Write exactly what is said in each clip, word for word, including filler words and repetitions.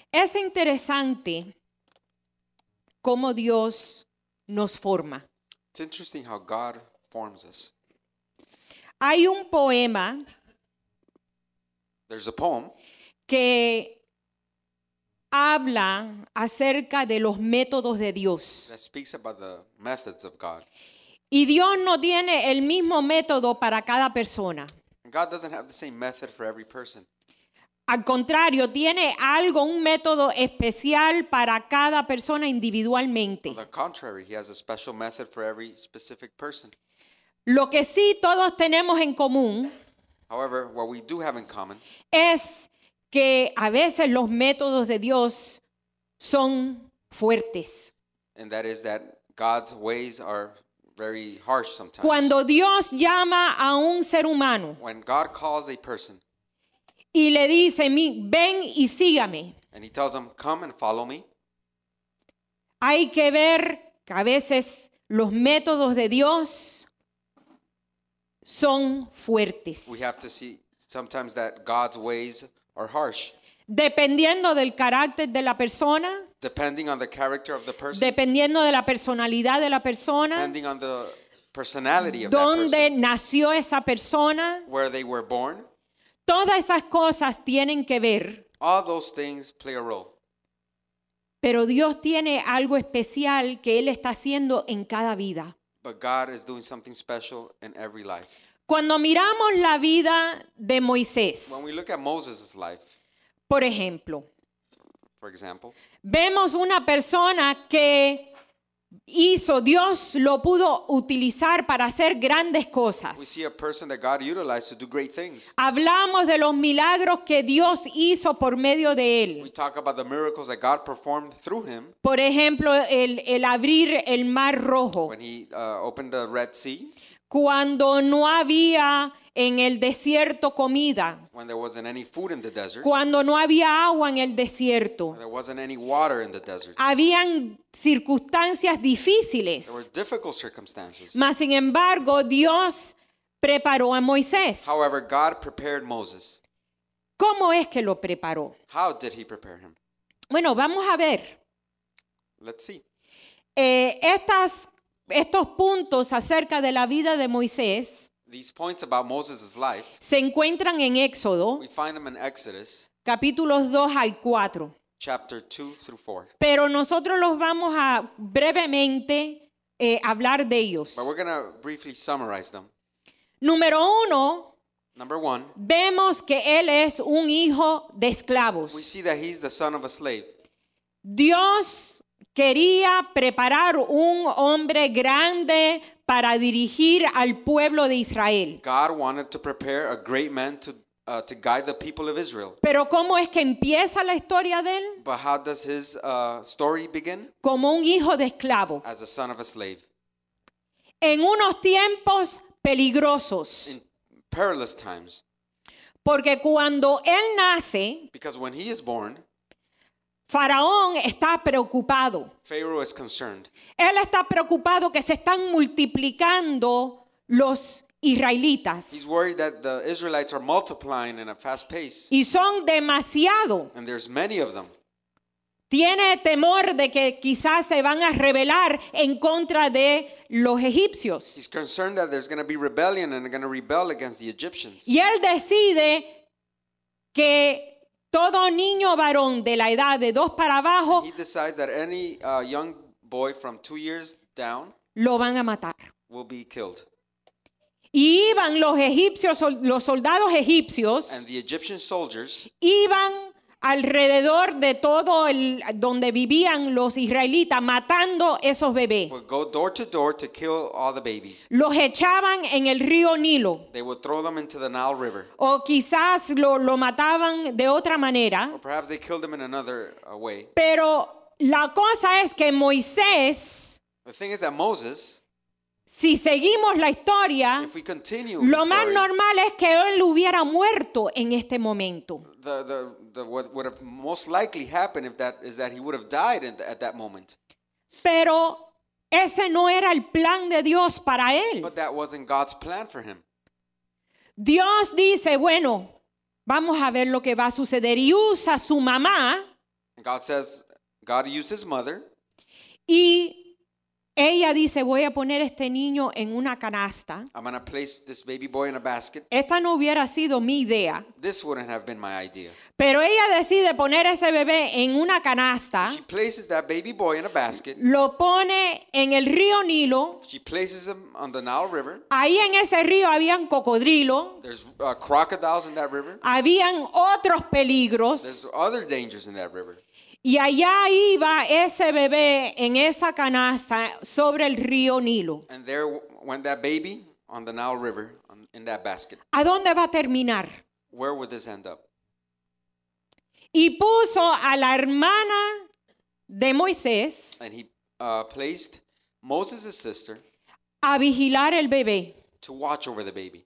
Es interesante cómo Dios nos forma. It's interesting how God forms us. Hay un poema There's a poem que habla acerca de los métodos de Dios. that speaks about the methods of God. Y Dios no tiene el mismo método para cada persona. And God doesn't have the same method for every person. Al contrario, tiene algo, un método especial para cada persona individualmente. On the contrary, He has a special method for every specific person. Lo que sí todos tenemos en común However, what we do have in common es que a veces los métodos de Dios son fuertes. and that is that God's ways are very harsh sometimes. Cuando Dios llama a un ser humano When God calls a person y le dice, "Mi- ven y sígame", and He tells them, come and follow me, hay que ver que a veces los métodos de Dios son fuertes. we have to see sometimes that God's ways are harsh. Dependiendo del carácter de la persona, Depending on the character of the person, dependiendo de la personalidad de la persona, depending on the personality of that dónde person, nació esa persona, where they were born, todas esas cosas tienen que ver. all those things play a role. Pero Dios tiene algo especial que Él está haciendo en cada vida. But God is doing something special in every life. Cuando miramos la vida de Moisés, When we look at Moses' life, por ejemplo, for example, vemos una persona que hizo, Dios lo pudo utilizar para hacer grandes cosas. we see a person that God utilized to do great things. Hablamos de los milagros que Dios hizo por medio de We él. talk about the miracles that God performed through him Por ejemplo, el, el abrir el mar rojo. when he uh, opened the Red Sea, Cuando no había en el desierto comida. when there wasn't any food in the desert, Cuando no había agua en el desierto. when there wasn't any water in the desert. Habían circunstancias difíciles. There were difficult circumstances. Mas, sin embargo, Dios preparó a Moisés. However, God prepared Moses. ¿Cómo es que lo preparó? How did he prepare him? Bueno, vamos a ver. Let's see. Eh, estas, estos puntos acerca de la vida de Moisés These points about Moses' life, se encuentran en Éxodo, we find them in Exodus capítulos dos al cuatro. chapter two through four. Pero nosotros los vamos a brevemente eh, hablar de ellos. But we're going to briefly summarize them. Número uno, Number one, vemos que él es un hijo de esclavos. we see that he's the son of a slave. Dios quería preparar un hombre grande para dirigir al pueblo de Israel. God wanted to prepare a great man to, uh, to guide the people of Israel. Pero ¿cómo es que empieza la historia de él? But how does his uh, story begin? Como un hijo de esclavo. As a son of a slave. En unos tiempos peligrosos. In perilous times. Porque cuando él nace, Because when he is born, Faraón está preocupado. Pharaoh is concerned. Él está preocupado que se están multiplicando los israelitas. He's worried that the Israelites are multiplying in a fast pace. Y son demasiado. And there's many of them. Tiene temor de que quizás se van a rebelar en contra de los egipcios. He's concerned that there's going to be rebellion and they're going to rebel against the Egyptians. Y él decide que todo niño varón de la edad de dos para abajo He decides that any uh, young boy from two years down lo van a matar. will be killed. Y iban los egipcios, los soldados egipcios, And the Egyptian soldiers iban alrededor de todo el donde vivían los israelitas matando esos bebés. would go door to door to kill all the babies. Los echaban en el río Nilo They would throw them into the Nile River. o quizás lo, lo mataban de otra manera. Or perhaps they killed them in another uh, way. Pero la cosa es que Moisés, The thing is that Moses, si seguimos la historia, if we continue lo the más story, normal es que él hubiera muerto en este momento. the, the, the, what would have most likely happened if that is that he would have died in the, at that moment. Pero ese no era el plan de Dios para él. But that wasn't God's plan for him. Dios dice, bueno, vamos a ver lo que va a suceder. Y usa a su mamá And God says, God used his mother. Y ella dice, voy a poner este niño en una canasta. I'm going to place this baby boy in a basket. Esta no hubiera sido mi idea, This wouldn't have been my idea. pero ella decide poner ese bebé en una canasta, She places that baby boy in a basket. lo pone en el río Nilo. She places him on the Nile River. Ahí en ese río habían cocodrilos, There's uh, crocodiles in that river. habían otros peligros. There's other dangers in that river. Y allá iba ese bebé en esa canasta sobre el río Nilo. And there went that baby on the Nile River on, in that basket. ¿A dónde va a terminar? Where would this end up? Y puso a la hermana de Moisés And he uh, placed Moses' sister a vigilar el bebé. to watch over the baby.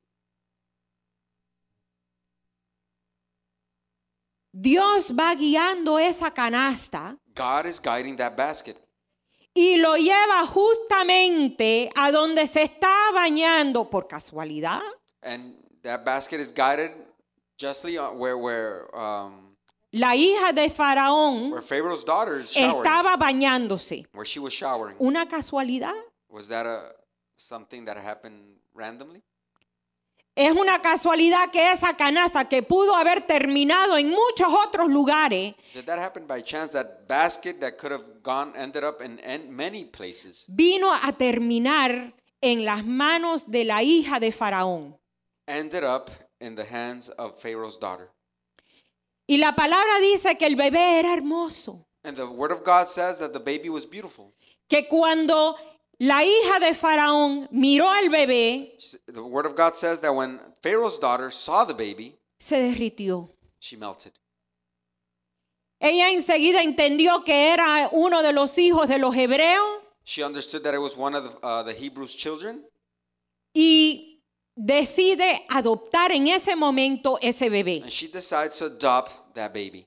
Dios va guiando esa canasta God is guiding that basket. y lo lleva justamente a donde se está bañando por casualidad. And that basket is guided justly on where where um, La hija de Faraón where Pharaoh's daughter is showering, estaba bañándose. where she was showering. ¿Una casualidad? Was that a something that happened randomly? Es una casualidad que esa canasta que pudo haber terminado en muchos otros lugares, Did that happen by chance? That basket that could have gone ended up in, in many places vino a terminar en las manos de la hija de Faraón. ended up in the hands of Pharaoh's daughter. Y la palabra dice que el bebé era hermoso, And the word of God says that the baby was beautiful. que cuando la hija de Faraón miró al bebé, The word of God says that when Pharaoh's daughter saw the baby, se derritió. she melted. Ella enseguida entendió que era uno de los hijos de los hebreos She understood that it was one of the, uh, the Hebrews' children, y decide adoptar en ese momento ese bebé. and she decides to adopt that baby.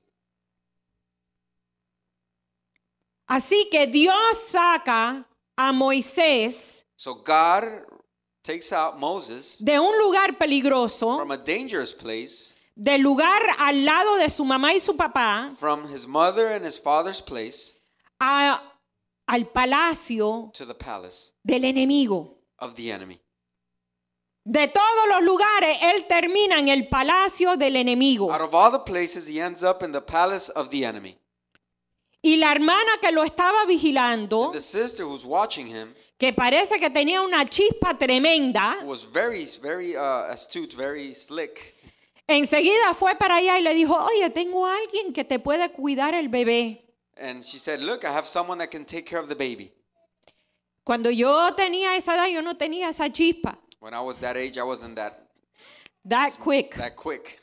Así que Dios saca a Moisés So God takes out Moses de un lugar peligroso, from a dangerous place, del lugar al lado de su mamá y su papá, from his mother and his father's place, a, al palacio to the palace del enemigo. of the enemy. De todos los lugares, él termina en el palacio del enemigo. Out of all the places, he ends up in the palace of the enemy. Y la hermana que lo estaba vigilando, And the sister who's watching him, que parece que tenía una chispa tremenda, who was very, very uh, astute, very slick, enseguida fue para allá y le dijo, oye, tengo a alguien que te puede cuidar el bebé. and she said, "Look, I have someone that can take care of the baby." Cuando yo tenía esa edad, yo no tenía esa chispa. When I was that age, I wasn't that That quick. that quick.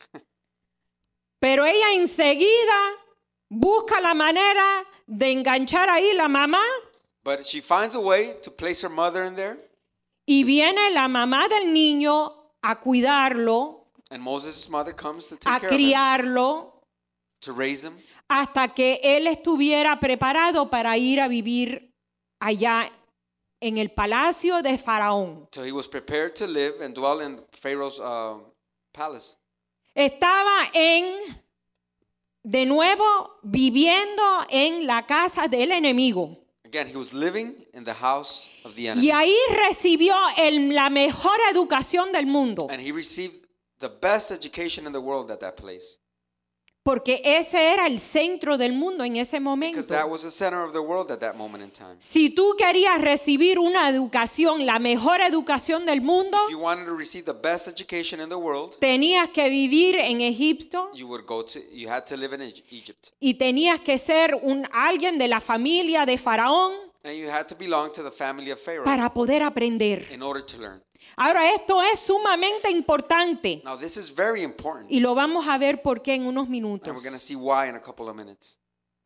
Pero ella enseguida busca la manera de enganchar ahí la mamá But she finds a way to place her mother in there, y viene la mamá del niño a cuidarlo, and Moses' mother comes to take a care of him, criarlo, to raise him, hasta que él estuviera preparado para ir a vivir allá en el palacio de Faraón. till he was prepared to live and dwell in Pharaoh's uh, palace. Estaba en, de nuevo, viviendo en la casa del enemigo. Again, he was living in the house of the enemy, Y ahí recibió el- la mejor educación del mundo, and he received the best education in the world at that place, porque ese era el centro del mundo en ese momento. because that was the center of the world at that moment in time. Si tú querías recibir una educación, la mejor educación del mundo, If you wanted to receive the best education in the world, tenías que vivir en Egipto you would go to, you had to live in Egy- Egypt, y tenías que ser un, alguien de la familia de Faraón and you had to belong to the family of Pharaoh para poder aprender. in order to learn. Ahora, esto es sumamente importante Now, this is very important, y lo vamos a ver por qué en unos and minutos. we're going to see why in a couple of minutes.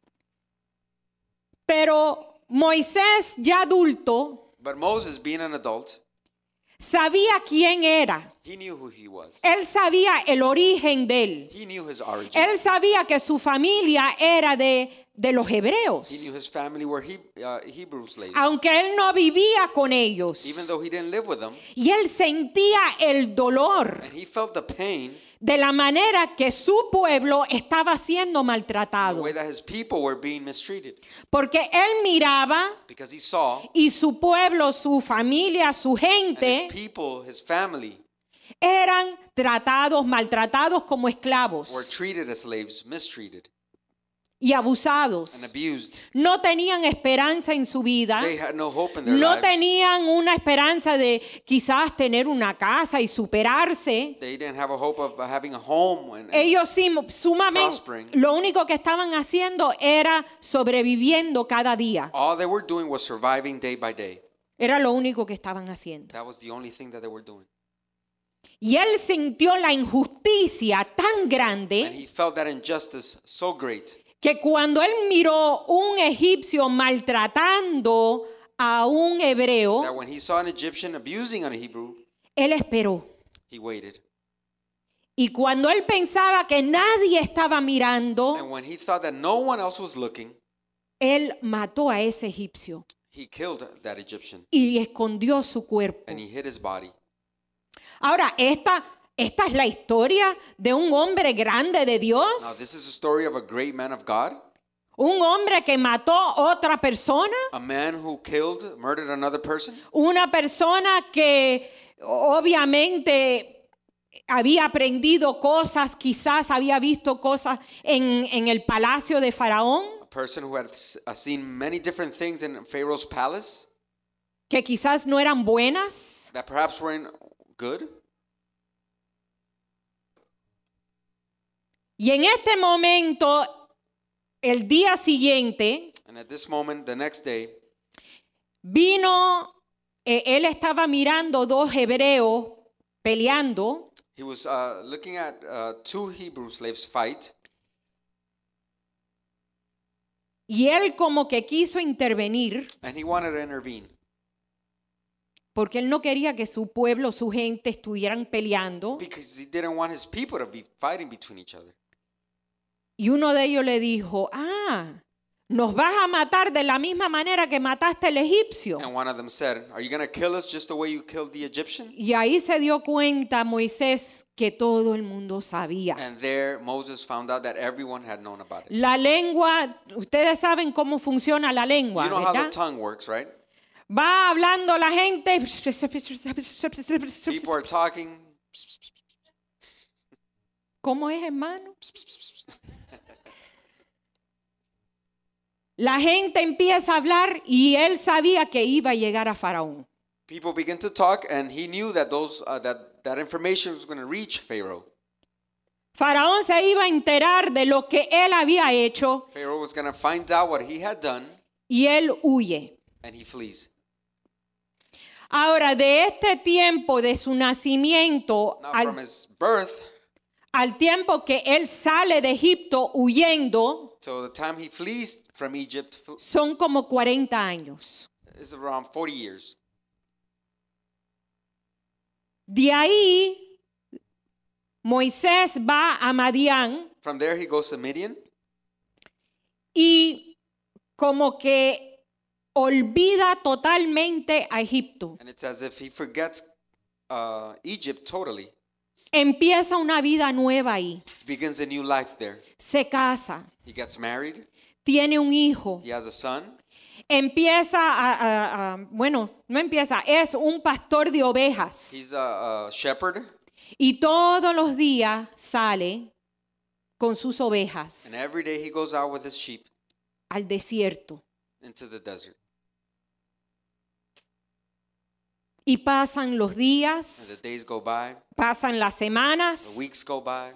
Pero Moisés, ya adulto, But Moses, being an adult, sabía quién era. he knew who he was. Él sabía el origen de él. He knew his origin. Él sabía que su familia era de, de los hebreos, He knew his family were he, uh, Hebrew slaves, aunque él no vivía con ellos. even though he didn't live with them, Y él sentía el dolor and he felt the pain de la manera que su pueblo estaba siendo The maltratado. way that his people were being mistreated. Porque él miraba Because he saw, y su pueblo, su familia, su and his gente people, his family, eran tratados, maltratados como esclavos were treated as slaves, mistreated, y abusados. and abused. No tenían esperanza en su vida. They had no hope in their No lives. tenían una esperanza de quizás tener una casa y superarse. They didn't have a hope of uh, having a home. And, and Ellos sí, sumamente, prospering. lo único que estaban haciendo era sobreviviendo cada día. all they were doing was surviving day by day. Era lo único que estaban haciendo. That was the only thing that they were doing. Y él sintió la injusticia tan And grande he felt that injustice so great que cuando él miró un egipcio maltratando a un hebreo, that when he saw an Egyptian abusing a Hebrew, él esperó. he waited. Y cuando él pensaba que nadie estaba mirando, And when he thought that no one else was looking, él mató a ese egipcio he killed that Egyptian y escondió su cuerpo. and he hid his body. Ahora, esta, esta es la historia de un hombre grande de Now, Dios, this is a story of a great man of God, un hombre que mató a otra persona, a man who killed, murdered another person, una persona que obviamente había aprendido cosas, quizás había visto cosas en, en el palacio de Faraón, a person who had s- uh, seen many different things in Pharaoh's palace que quizás no eran buenas. that perhaps weren't good. Y en este momento, el día siguiente, And at this moment, the next day, vino, eh, él estaba mirando dos hebreos peleando he was uh, looking at uh, two Hebrew slaves fight, y él como que quiso intervenir and he wanted to intervene porque él no quería que su pueblo, su gente estuvieran peleando. because he didn't want his people to be fighting between each other. Y uno de ellos le dijo, ah, nos vas a matar de la misma manera que mataste al egipcio. And one of them said, "Are you going to kill us just the way you killed the Egyptian?" Y ahí se dio cuenta Moisés que todo el mundo sabía. And there Moses found out that everyone had known about it. La lengua, ustedes saben cómo funciona la lengua, You know how the ¿verdad? tongue works, right? Va hablando la gente. People are talking. ¿Cómo es, hermano? La gente empieza a hablar y él sabía que iba a llegar a Faraón. People begin to talk, and he knew that those uh, that that information was going to reach Pharaoh. Faraón se iba a enterar de lo que él había hecho Pharaoh was going to find out what he had done, y él huye. and he flees. Ahora, de este tiempo de su nacimiento Now, al, from his birth al tiempo que él sale de Egipto huyendo, till the time he flees from Egypt fl- son como cuarenta años. is around forty years. De ahí, Moisés va a Madián From there, he goes to Midian, y como que olvida totalmente a Egipto. and it's as if he forgets uh, Egypt totally. Empieza una vida nueva ahí. Begins a new life there. Se casa, He gets married. tiene un hijo. He has a son. Empieza a, a- a- bueno, no empieza, es un pastor de ovejas. He's a, a shepherd, Y todos los días sale con sus ovejas and every day he goes out with his sheep al desierto. into the desert. Y pasan los And the días, days go by, pasan las semanas, the weeks go by,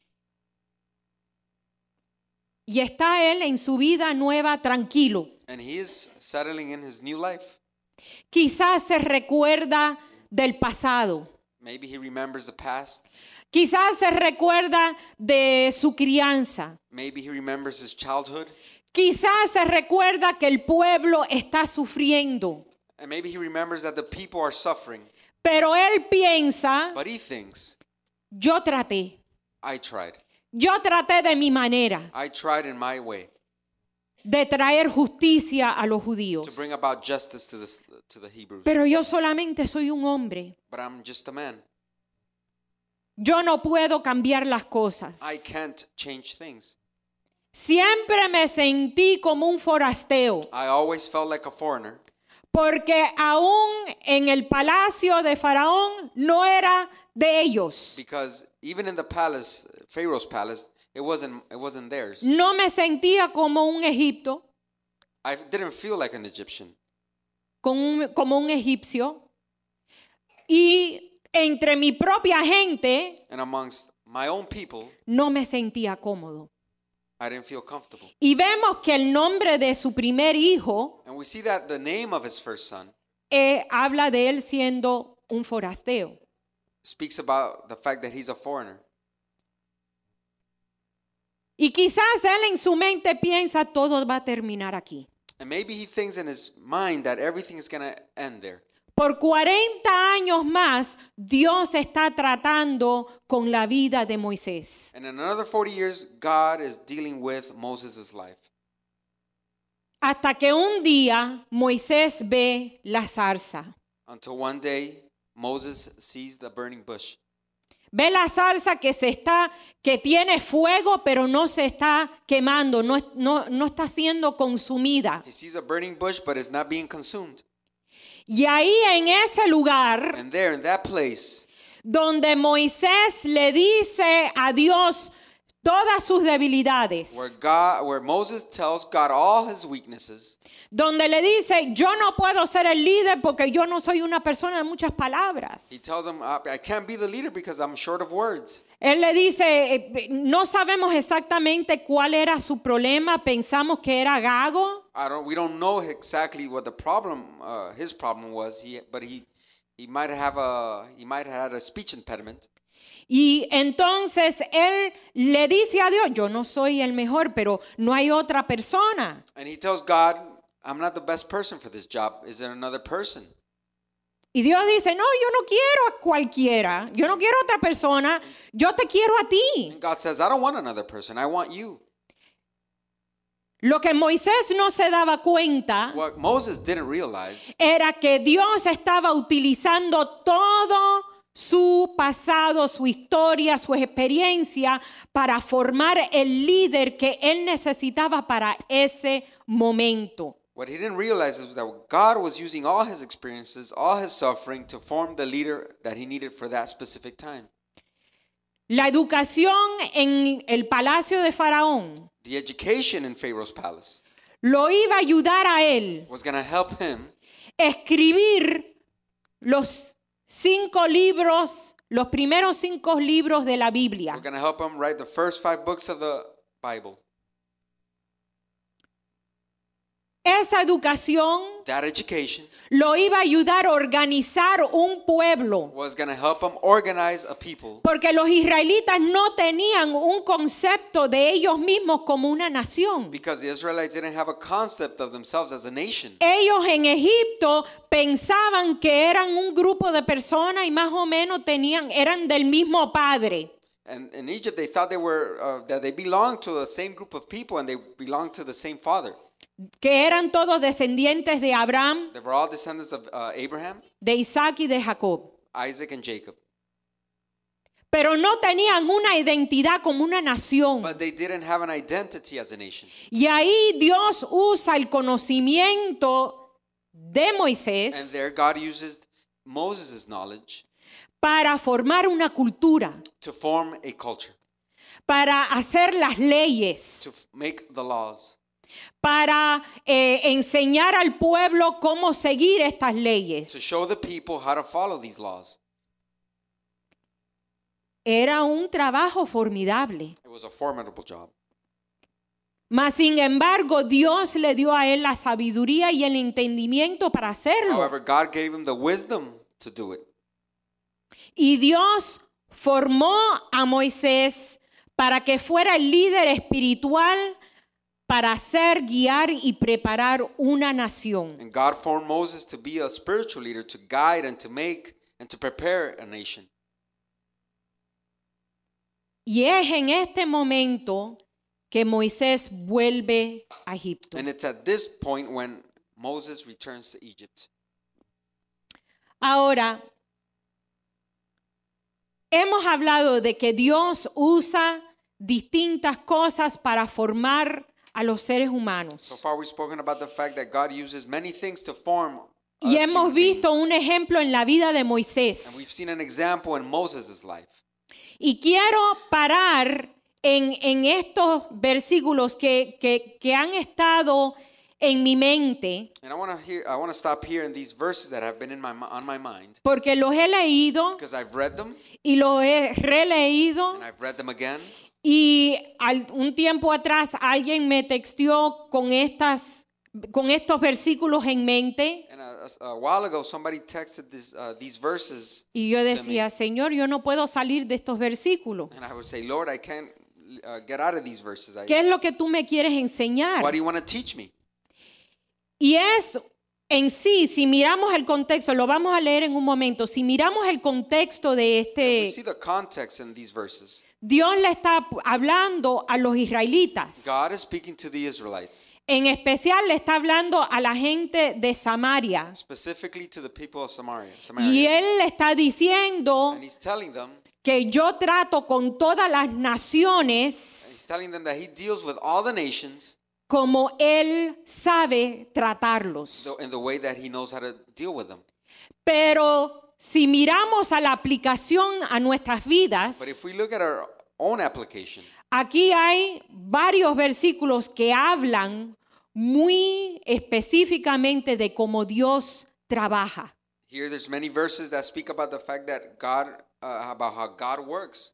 y está él en su vida nueva tranquilo. and he is settling in his new life. Quizás se recuerda del pasado. Maybe he remembers the past. Quizás se recuerda de su crianza. Maybe he remembers his childhood. Quizás se recuerda que el pueblo está sufriendo. And maybe he remembers that the people are suffering. Pero él piensa, But he thinks, yo traté. I tried. Yo traté de mi manera I tried in my way de traer justicia a los judíos. to bring about justice to the, to the Hebrews. Pero yo solamente soy un hombre. But I'm just a man. yo no puedo cambiar las cosas. I can't change things. Siempre me sentí como un forasteo, I always felt like a foreigner porque aún en el palacio de Faraón no era de ellos. because even in the palace, Pharaoh's palace, it wasn't it wasn't theirs. No me sentía como un Egipto, I didn't feel like an Egyptian. con un- como un egipcio. Y entre mi propia gente And amongst my own people, no me sentía cómodo. I didn't feel comfortable. Y vemos que el nombre de su primer hijo And we see that the name of his first son eh, habla de él siendo un forasteo. speaks about the fact that he's a foreigner. Y quizás él en su mente piensa todo va a terminar aquí. And maybe he thinks in his mind that everything is going to end there. Por cuarenta años más, Dios está tratando con la vida de Moisés. And in another forty years, God is dealing with Moses' life. Hasta que un día Moisés ve la zarza. Until one day, Moses sees the burning bush. Ve la zarza que se está, que tiene fuego, pero no se está quemando, no, no, no está siendo consumida. He sees a burning bush, but it's not being consumed. Y ahí en ese lugar And there, in that place, donde Moisés le dice a Dios todas sus debilidades, where God, where Moses tells God all his weaknesses, donde le dice, yo no puedo ser el líder porque yo no soy una persona de muchas palabras. he tells him, I I can't be the leader because I'm short of words. Él le dice, eh, no sabemos exactamente cuál era su problema, pensamos que era gago. I don't. We don't know exactly what the problem, uh, his problem was. He, but he, he might have a, he might have had a speech impediment. Y entonces él le dice a Dios, yo no soy el mejor, pero no hay otra persona. And he tells God, I'm not the best person for this job. Is there another person? Y Dios dice, no, yo no quiero a cualquiera, yo no quiero a otra persona, yo te quiero a ti. And God says, I don't want another person. I want you. Lo que Moisés no se daba cuenta What Moses didn't realize era que Dios estaba utilizando todo su pasado, su historia, su experiencia para formar el líder que él necesitaba para ese momento. What he didn't realize is that God was using all his experiences, all his suffering to form the leader that he needed for that specific time. La educación en el palacio de Faraón The education in Pharaoh's palace lo iba a ayudar a él was going to help him a escribir los cinco libros, los primeros cinco libros de la Biblia. We're going to help him write the first five books of the Bible. Esa educación That education lo iba a ayudar a organizar un pueblo. was going to help him organize a people Porque los israelitas no tenían un concepto de ellos mismos como una nación. because the Israelites didn't have a concept of themselves as a nation. Ellos en Egipto pensaban que eran un grupo de personas y más o menos tenían, eran del mismo padre. And in Egypt, they thought they were uh, that they belonged to the same group of people and they belonged to the same father. Que eran todos descendientes de Abraham, They were all descendants of uh, Abraham, de Isaac y de Jacob. Isaac, and Jacob. Pero no tenían una identidad como una nación. But they didn't have an identity as a nation. Y ahí Dios usa el conocimiento de And Moisés there God uses Moses' knowledge para formar una cultura, to form a culture, para hacer las leyes, to f- make the laws, para eh, enseñar al pueblo cómo seguir estas leyes. to show the people how to follow these laws. Era un trabajo formidable. It was a formidable job. Mas sin embargo, Dios le dio a él la sabiduría y el entendimiento para hacerlo. However, God gave him the wisdom to do it. Y Dios formó a Moisés para que fuera el líder espiritual para hacer, guiar y preparar una nación. And God formed Moses to be a spiritual leader, to guide and to make and to prepare a nation. Y es en este momento que Moisés vuelve a Egipto. And it's at this point when Moses returns to Egypt. Ahora, hemos hablado de que Dios usa distintas cosas para formar a los seres So humanos. far, we've spoken about the fact that God uses many things to form us Y hemos human visto beings. un ejemplo en la vida de And Moisés. we've seen an example in Moses' life. Y quiero parar en, en estos versículos que, que, que han estado en mi mente, And I want to hear. I want to stop here in these verses that have been in my mi- on my mind porque los he leído because I've read them y los he releído. and I've read them again. Y al- un tiempo atrás alguien me texteó con, estas, con estos versículos en mente. And a, a, a while ago, somebody texted this, uh, these verses, Y yo to decía, me. Señor, yo no puedo salir de estos versículos. And I would say, Lord, I can't uh, get out of these verses. I, ¿Qué es lo que tú me quieres enseñar? what do you want to teach me? Y es en sí, si miramos el contexto, lo vamos a leer en un momento, si miramos el contexto de If we see este, the context in these verses. Dios le está hablando a los israelitas. God is speaking to the Israelites, En especial le está hablando a la gente de Samaria. specifically to the people of Samaria. Y Samaria. él le está diciendo And he's telling them, que yo trato con todas las naciones he's telling them that he deals with all the nations como él sabe tratarlos. the- in the way that he knows how to deal with them. Pero si miramos a la aplicación a nuestras vidas, But if we look at our own application, aquí hay varios versículos que hablan muy específicamente de cómo Dios trabaja. here there's many verses that speak about the fact that God, uh, about how God works.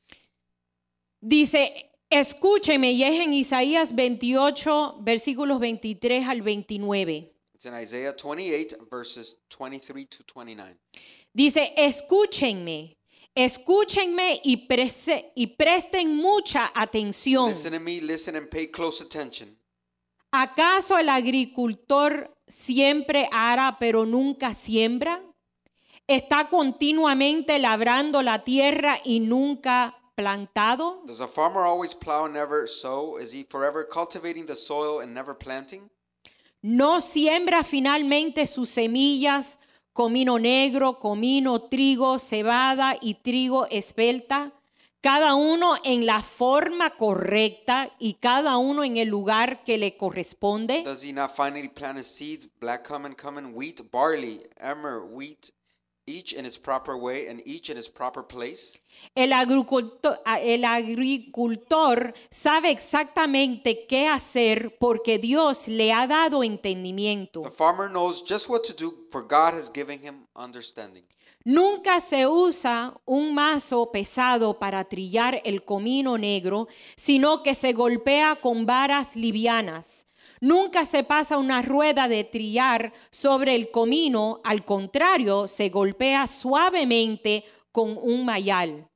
Dice, escúcheme, y es en Isaías veintiocho, versículos veintitrés al veintinueve. It's in Isaiah twenty-eight, verses twenty-three to twenty-nine. Dice, escúchenme, escúchenme y, prese- y presten mucha atención. Listen to me, listen and pay close attention. ¿Acaso el agricultor siempre ara pero nunca siembra? ¿Está continuamente labrando la tierra y nunca plantado? Does a farmer always plow and never sow? Is he forever cultivating the soil and never planting? ¿No siembra finalmente sus semillas, comino negro, comino, trigo, cebada y trigo esbelta? Cada uno en la forma correcta y cada uno en el lugar que le corresponde. Does he not finally plant his seeds, black cumin, cumin, wheat, barley, emmer, wheat, each in its proper way and each in its proper place? El agricultor, el agricultor sabe exactamente qué hacer porque Dios le ha dado entendimiento. The farmer knows just what to do, for God has given him understanding. Nunca se usa un mazo pesado para trillar el comino negro, sino que se golpea con varas livianas. Nunca se pasa una rueda de trillar sobre el comino, al contrario, se golpea suavemente con un mayal.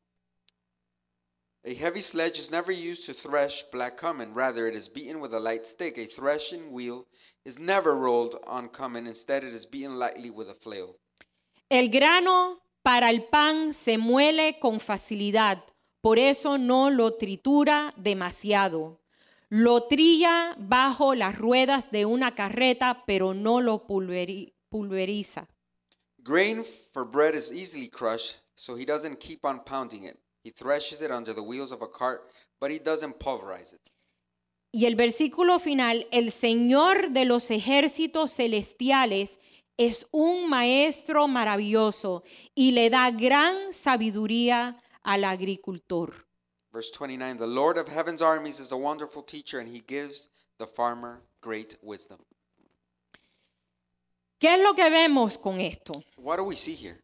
A heavy sledge is never used to thresh black cumin. Rather, it is beaten with a light stick. A threshing wheel is never rolled on cumin. Instead, it is beaten lightly with a flail. El grano para el pan se muele con facilidad, por eso no lo tritura demasiado. Lo trilla bajo las ruedas de una carreta, pero no lo pulveri- pulveriza. Grain for bread is easily crushed, so he doesn't keep on pounding it. He threshes it under the wheels of a cart, but he doesn't pulverize it. Y el versículo final, el Señor de los ejércitos celestiales es un maestro maravilloso y le da gran sabiduría al agricultor. Verse twenty-nine, the Lord of heaven's armies is a wonderful teacher, and he gives the farmer great wisdom. ¿Qué es lo que vemos con esto? What do we see here?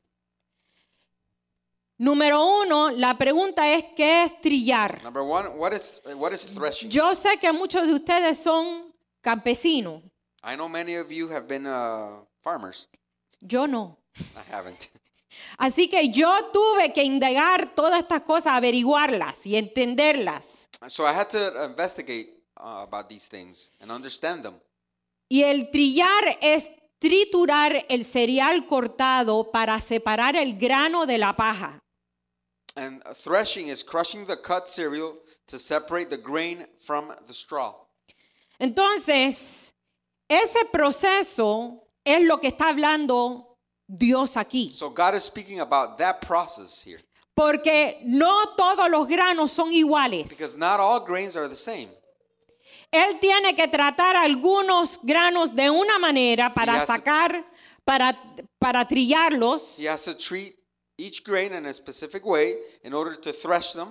Número uno, la pregunta es, ¿qué es trillar? Number one, what is, what is threshing? Yo sé que muchos de ustedes son campesinos. I know many of you have been uh, farmers. Yo no. I haven't. Así que yo tuve que indagar todas estas cosas, averiguarlas y entenderlas. So I had to investigate uh, about these things and understand them. Y el trillar es triturar el cereal cortado para separar el grano de la paja. And uh, threshing is crushing the cut cereal to separate the grain from the straw. Entonces, ese proceso es lo que está hablando Dios aquí. So God is speaking about that process here. Porque no todos los granos son iguales. Because not all grains are the same. Él tiene que tratar algunos granos de una manera para has to- sacar, para, para trillarlos. He has to treat each grain in a specific way in order to thresh them.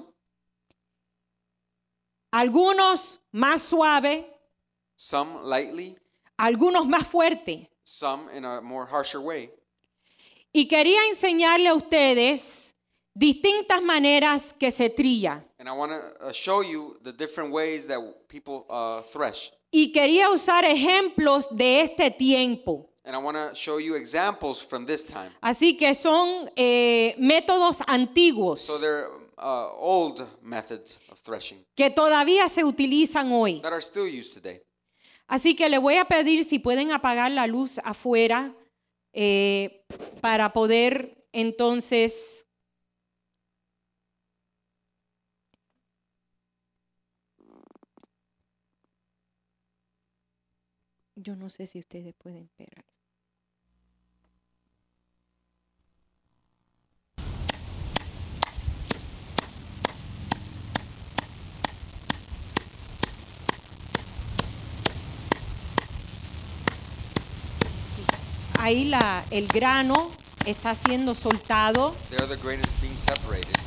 Algunos más suave, Some lightly, algunos más fuerte. some in a more harsher way. Y quería enseñarle a ustedes distintas maneras que se trilla. And I want to uh, show you the different ways that people uh, thresh. Y quería usar ejemplos de este tiempo. And I want to show you examples from this time. Así que son eh, métodos antiguos So they're uh, old methods of threshing que todavía se utilizan hoy. that are still used today. Así que le voy a pedir si pueden apagar la luz afuera eh, para poder entonces yo no sé si ustedes pueden ver. Ahí la, el grano está siendo soltado. There the grain is being separated.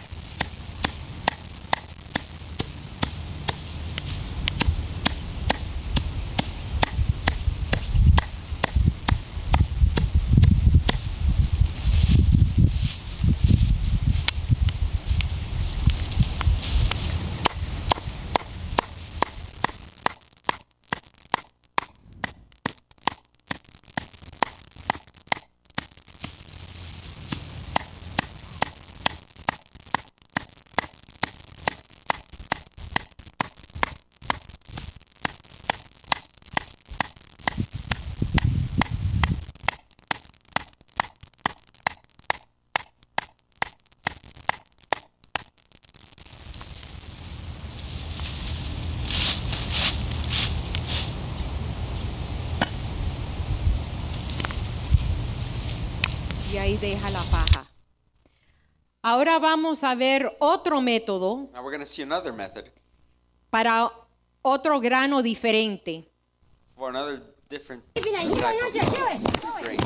Y ahí deja la paja. Ahora vamos a ver otro método Now we're going to see another method para otro grano diferente. for another different type of grain.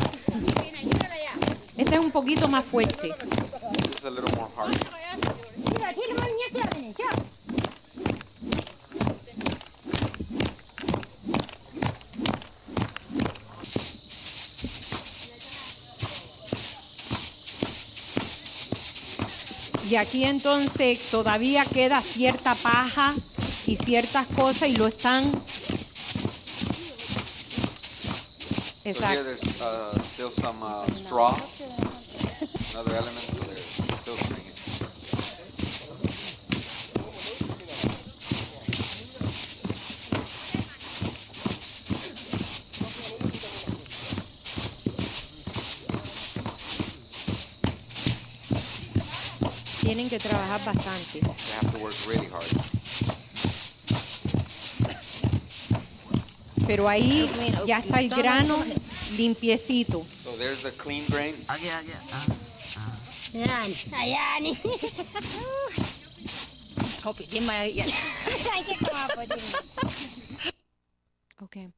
Este es un poquito más fuerte. This is a little more harsh. Y aquí entonces todavía queda cierta paja y ciertas cosas y lo están... So here Exacto. there's uh, still some uh, straw, another element, so they're filtering it. Tienen que trabajar bastante. They have to work really hard. Pero ahí ya está el grano limpiecito. So there's the clean grain. Agak agak. Ah. Yan, ayan. Kopi dia mai yan. Sakit ko nga po din. Okay.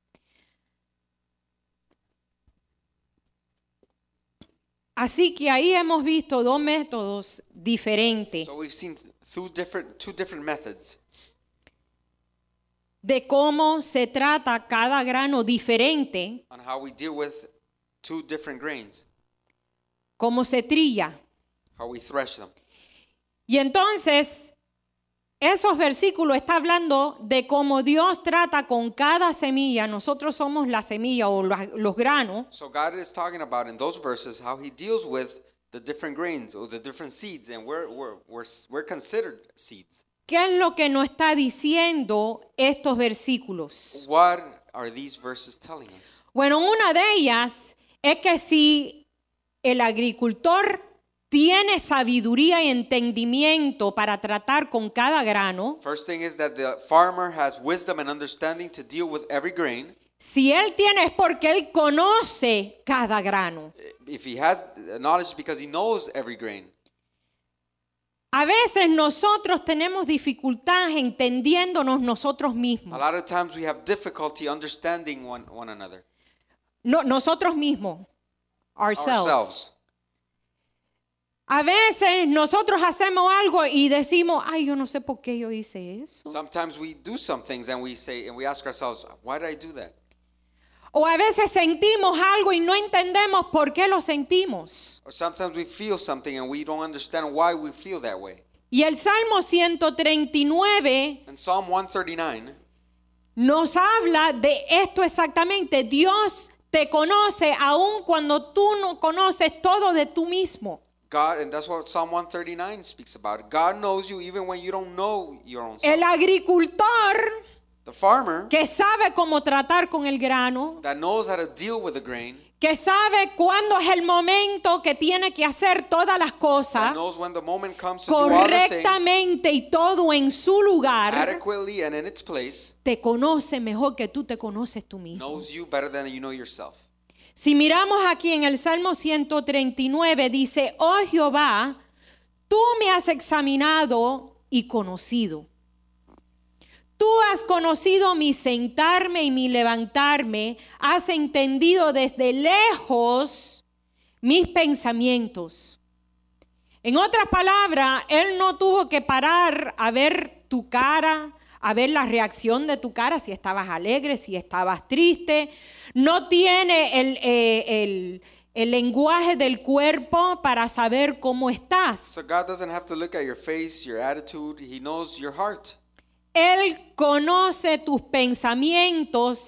Así que ahí hemos visto dos métodos diferentes So we've seen two different two different methods de cómo se trata cada grano diferente, on how we deal with two different grains, cómo se trilla. how we thresh them. Y entonces, esos versículos están hablando de cómo Dios trata con cada semilla. Nosotros somos la semilla o los, los granos. So God is talking about in those verses how He deals with the different grains or the different seeds, and we're we're we're, we're considered seeds. ¿Qué es lo que nos está diciendo estos versículos? What are these verses telling us? Bueno, una de ellas es que si el agricultor tiene sabiduría y entendimiento para tratar con cada grano, First thing is that the farmer has wisdom and understanding to deal with every grain. si él tiene es porque él conoce cada grano. If he has knowledge, because he knows every grain. A veces nosotros tenemos dificultad entendiéndonos nosotros A mismos. lot of times we have difficulty understanding one, one another. No, nosotros mismos. Ourselves. Ourselves. A veces nosotros hacemos algo y decimos, ay, yo no sé por qué yo hice eso. Sometimes we do some things and we say and we ask ourselves, why did I do that? O a veces sentimos algo y no entendemos por qué lo sentimos. Or sometimes we feel something and we don't understand why we feel that way. Y el Salmo ciento treinta y nueve In Psalm one thirty-nine, nos habla de esto exactamente. Dios te conoce aun cuando tú no conoces todo de tú mismo. God, and that's what Psalm one thirty-nine speaks about. God knows you even when you don't know your own self. El agricultor The farmer que sabe cómo tratar con el grano, that knows how to deal with the grain, que sabe cuándo es el momento que tiene que hacer todas las that cosas knows when the moment comes to do all the things correctamente y todo en su lugar, adequately and in its place, te conoce mejor que tú te conoces tú mismo. knows you better than you know yourself. Si miramos aquí en el Salmo ciento treinta y nueve, dice, oh Jehová, tú me has examinado y conocido. Tú has conocido mi sentarme y mi levantarme, has entendido desde lejos mis pensamientos. En otras palabras, Él no tuvo que parar a ver tu cara, a ver la reacción de tu cara, si estabas alegre, si estabas triste. No tiene el, eh, el, el lenguaje del cuerpo para saber cómo estás. So God doesn't have to look at your face, your attitude. He knows your heart. Él conoce tus pensamientos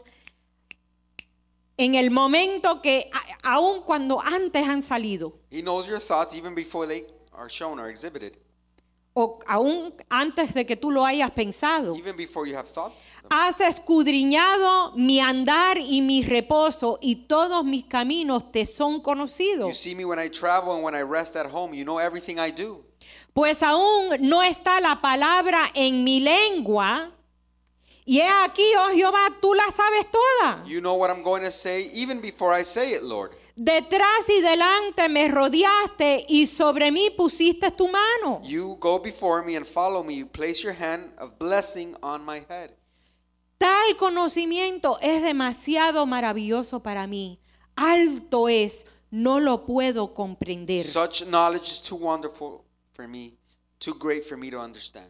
en el momento que, a- aun cuando antes han salido, He knows your thoughts even before they are shown or exhibited. o aún antes de que tú lo hayas pensado. Even before you have thought them. Has escudriñado mi andar y mi reposo, y todos mis caminos te son You conocidos. see me when I travel and when I rest at home. You know everything I do. Pues aún no está la palabra en mi lengua, y he aquí, oh Jehová, tú la sabes toda. You know what I'm going to say even before I say it, Lord. Detrás y delante me rodeaste y sobre mí pusiste tu mano. You go before me and follow me. You place your hand of blessing on my head. Tal conocimiento es demasiado maravilloso para mí. Alto es, no lo puedo comprender. Such knowledge is too wonderful for me, too great for me to understand.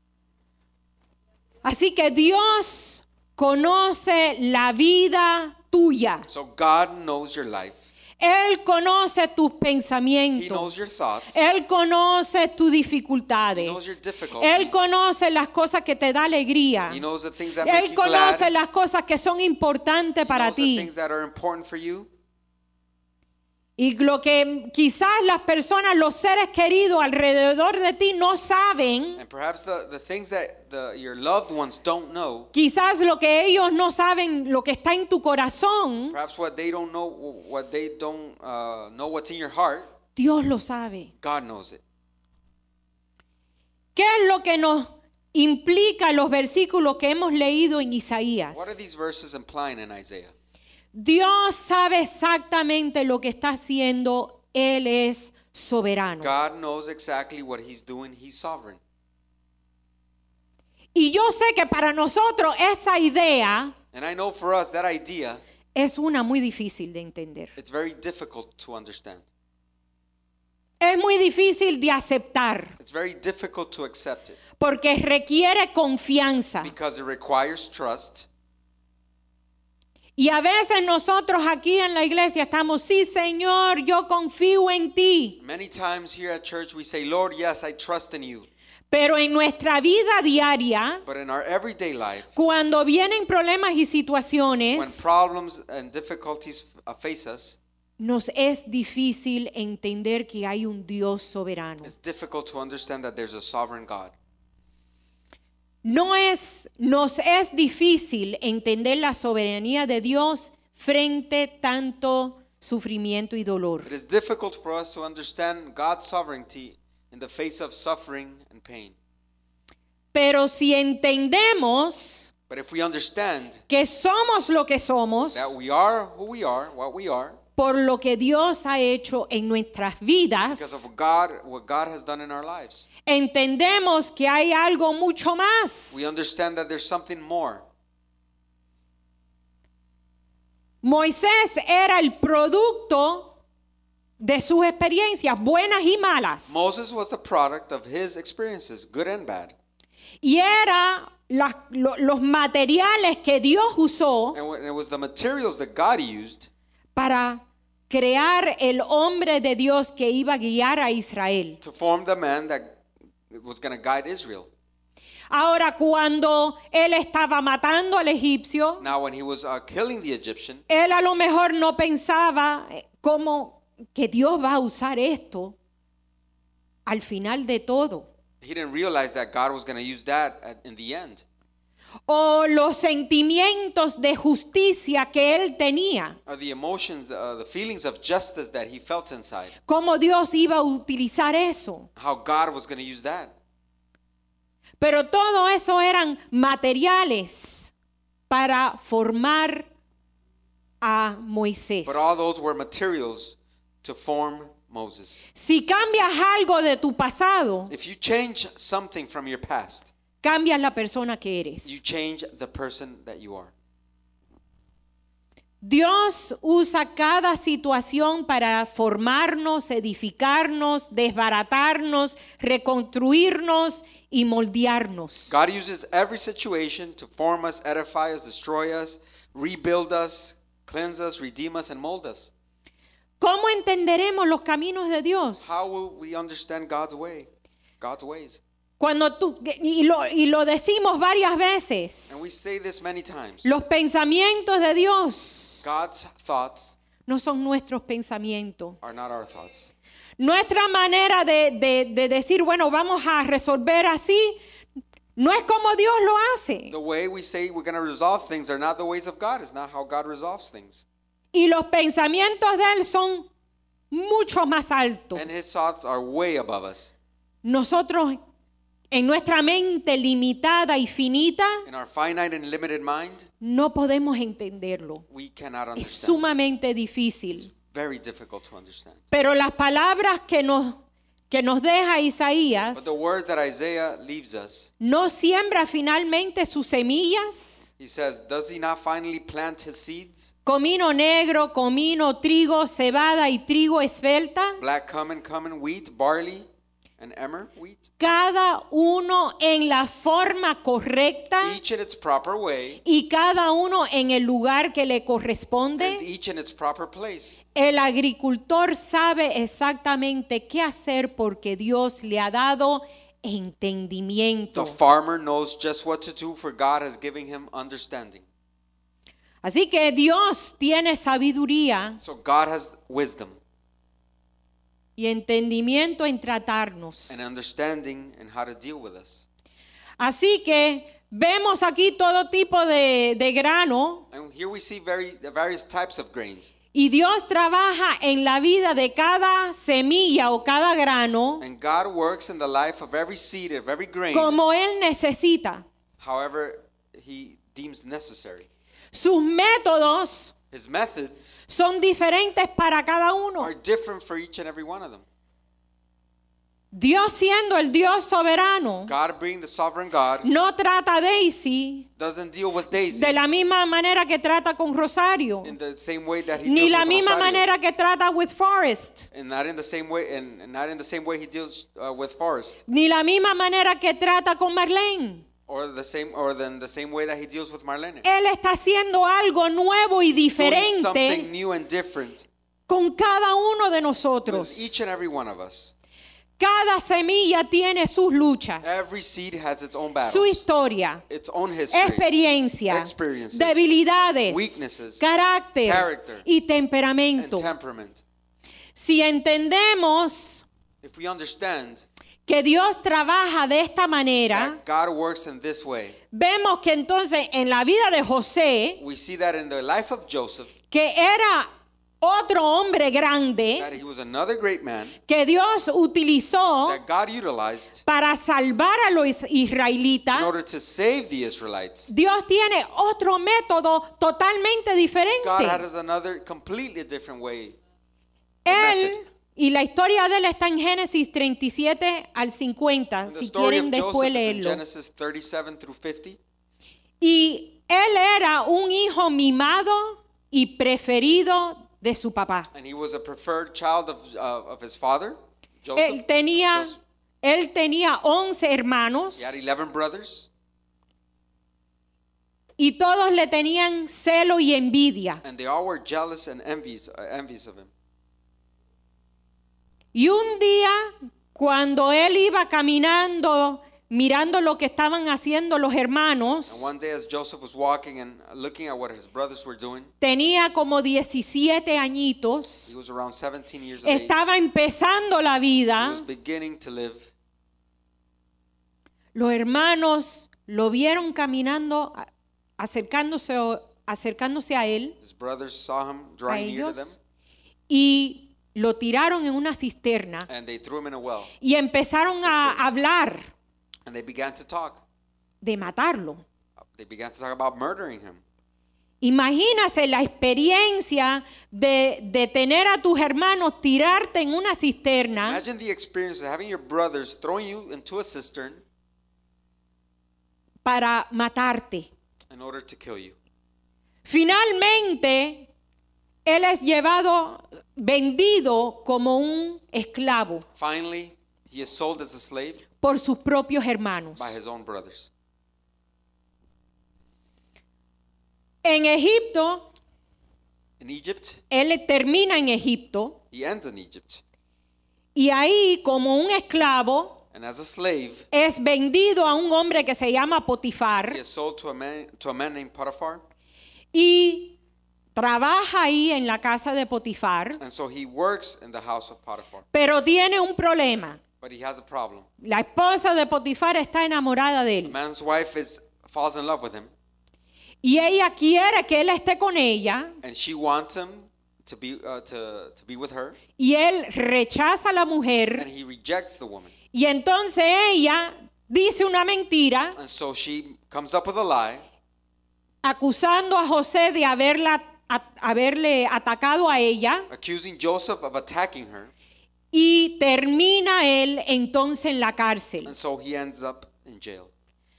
Así que Dios conoce la vida tuya. So God knows your life. Él conoce tus He pensamientos. knows your thoughts. Él conoce tus dificultades. He knows your difficulties. Él conoce las cosas que te da alegría. He knows the things that make Él you conoce glad. las cosas que son importantes He para knows the ti. things that are important for you. Y lo que quizás las personas, los seres queridos alrededor de ti no saben, And perhaps the, the things that the, your loved ones don't know, quizás lo que ellos no saben, lo que está en tu corazón, perhaps what they don't know, what they don't uh, know what's in your heart, Dios lo sabe. God knows it. ¿Qué es lo que nos implica los versículos que hemos leído en Isaías? What are these verses implying in Isaiah? Dios sabe exactamente lo que está haciendo. Él es soberano. God knows exactly what he's doing. He's sovereign. Y yo sé que para nosotros esa idea And I know for us that idea, es una muy difícil de entender. it's very difficult to understand. Es muy difícil de aceptar It's very difficult to accept it porque requiere confianza. because it requires trust. Y a veces nosotros aquí en la iglesia estamos, sí Señor, yo confío en ti. Many times here at church we say, Lord, yes, I trust in you. Pero en nuestra vida diaria, But in our everyday life, cuando vienen problemas y when situaciones, problems and difficulties uh, face us, nos es difícil entender que hay un Dios soberano. it's difficult to understand that there's a sovereign God. No es, nos es difícil entender la soberanía de Dios frente tanto sufrimiento y dolor. It is difficult for us to understand God's sovereignty in the face of suffering and pain. Pero si entendemos But if we understand que somos lo que somos, that we are who we are, what we are, por lo que Dios ha hecho en nuestras vidas, because of God, what God has done in our lives. entendemos que hay algo mucho más. We understand that there's something more. Moisés era el producto de sus experiencias, buenas y malas. Moses was the product of his experiences, good and bad. Y era las- lo- los materiales que Dios usó And when- it was the materials that God used para crear el hombre de Dios que iba a guiar a Israel. to form the man that was going to guide Israel. Ahora, cuando él estaba matando al egipcio, Now, when he was uh, killing the Egyptian, él a lo mejor no pensaba eh, cómo que Dios va a usar esto al final de todo. he didn't realize that God was going to use that at, in the end. O los sentimientos de justicia que él tenía. Or the emotions, the, uh, the feelings of justice that he felt inside. Cómo Dios iba a utilizar eso. How God was going to use that. Pero todo eso eran materiales para formar a Moisés. But all those were materials to form Moses. Si cambias algo de tu pasado, If you change something from your past, cambias la persona que eres. you change the person that you are. Dios usa cada situación para formarnos, edificarnos, desbaratarnos, reconstruirnos y moldearnos. God uses every situation to form us, edify us, destroy us, rebuild us, cleanse us, redeem us, and mold us. ¿Cómo entenderemos los caminos de Dios? How will we understand God's way, God's ways? Cuando tú, y lo, y lo decimos varias veces, And we say this many times. los pensamientos de Dios God's thoughts no son nuestros pensamientos. are not our thoughts. Nuestra manera de, de- de decir, bueno, vamos a resolver así, no es como Dios lo hace. The way we say we're going to resolve things are not the ways of God. It's not how God resolves things. Y los pensamientos de Él son mucho más altos. And his thoughts are way above us. Nosotros, en nuestra mente limitada y finita, In our finite and limited mind, no podemos entenderlo. we cannot Es understand. sumamente difícil. It's very difficult to understand. Pero las palabras que nos, que nos deja Isaías But the words that Isaiah leaves us, no siembra finalmente sus semillas. he says, does he not finally plant his seeds? Comino negro, comino, trigo, cebada y trigo esbelta. Black cumin, cumin, wheat, barley, and emmer wheat. Cada uno en la forma correcta Each in its proper way, y cada uno en el lugar que le and corresponde. each in its proper place. El agricultor sabe exactamente qué hacer porque Dios le ha dado entendimiento. The farmer knows just what to do, for God has given him understanding. Así que Dios tiene sabiduría So God has wisdom y entendimiento en tratarnos. and understanding and how to deal with us. Así que vemos aquí todo tipo de, de grano And here we see very the various types of grains. y Dios trabaja en la vida de cada semilla o cada grano And God works in the life of every seed, of every grain, como Él necesita. however he deems necessary. Sus métodos His methods son diferentes para cada uno. are different for each and every one of them. Dios siendo el Dios soberano, God, being the sovereign God, no trata a Daisy doesn't deal with Daisy de la misma manera que trata con Rosario, in the same way that he ni deals la with misma Rosario. manera que trata with Forrest, And not in the same way, and and not in the same way he deals uh, with Forrest, ni la misma manera que trata con Marlene. or the same, or then the same way that he deals with Marlene. Él está haciendo algo nuevo y He's doing something diferente new and different con cada uno de with nosotros. each and every one of us. Cada semilla tiene sus luchas, Every seed has its own su battles, historia, its own history, experiencia, experiences, debilidades, weaknesses, carácter character, y and temperamento. temperament. Si entendemos If we understand que Dios trabaja de esta manera, that God works in this way, vemos que entonces en la vida de José, we see that in the life of Joseph, que era otro hombre grande that he was another great man que Dios utilizó that God utilized para salvar a los in israelitas. order to save the Israelites. Dios tiene otro método totalmente God diferente. has another completely different way. Él, method. y la historia de él está en Génesis treinta y siete al cincuenta, And the si story quieren of después Joseph is in leerlo. Genesis thirty-seven through fifty. Y él era un hijo mimado y preferido de su papá. And he was a preferred child of, uh, of his father, Él Joseph. tenía, Joseph. él tenía once hermanos He had eleven brothers, y todos le tenían celo y envidia. and they all were jealous and envious, uh, envious of him. Y un día, cuando él iba caminando, mirando lo que estaban haciendo los hermanos, And one day as Joseph was walking and looking at what his brothers were doing, tenía como diecisiete añitos, he was around seventeen years of age. estaba empezando la He vida. was beginning to live. Los hermanos lo vieron caminando, a- acercándose, acercándose a él, His brothers saw him a drawing near to them, ellos, y lo tiraron en una cisterna and they threw him in a well. y empezaron a Cisterna. hablar And they began to talk. de matarlo. They began to talk about murdering him. Imagínase la experiencia de, de tener a tus hermanos tirarte en una cisterna Imagine the experience of having your brothers throwing you into a cistern para matarte. in order to kill you. Finalmente, él es llevado, vendido como un esclavo Finally, he is sold as a slave por sus propios hermanos. by his own brothers. En Egipto, In Egypt, él termina en Egipto he ends in Egypt. y ahí como un esclavo And as a slave, es vendido a un hombre que se llama Potifar he is sold to a man, to a man named Potiphar. y trabaja ahí en la casa de Potifar, And so he works in the house of Potiphar. pero tiene un problema. But he has a problem. La esposa de Potifar está enamorada de The él man's wife is falls in love with him, y ella quiere que él esté con ella and she wants him to be uh, to, to be with her, y él rechaza a la and mujer he rejects the woman. y entonces ella dice una mentira And so she comes up with a lie, acusando a José de haberla, a- haberle atacado a ella accusing Joseph of attacking her, y termina él entonces en la cárcel. and so he ends up in jail.